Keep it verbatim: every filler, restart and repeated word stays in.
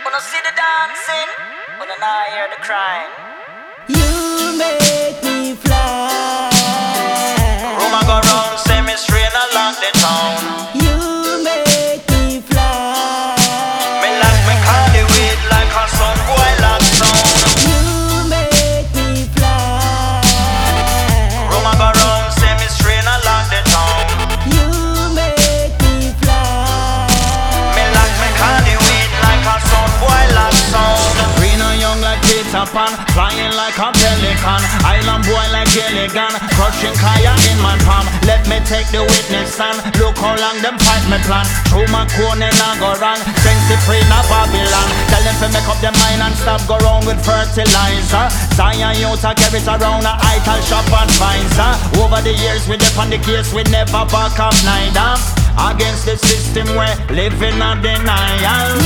wanna see the dancing, wanna not hear the crying. You make me fly. Rumor go round, say me strain along the town. You make me fly. Me lock me cardi weed like a sun boy lock sound. You make me fly. Rumor go round, say me strain along the town. You make me fly. Me lock me cardi weed like a sun boy lock sound. Green and young like Peter Pan, flying like a pelican. Island boy like Gilligan, crushing kaya in my palm. Let me take the witness stand. Look how long them fight me plan. Through my corner and go wrong. Strength to free na Babylon. Tell them to make up their mind and stop go wrong with fertilizer. Zion youth a carry it around a idle shop advisor. Over the years we dip on the case, we never back up neither. Against the system we're living a denial.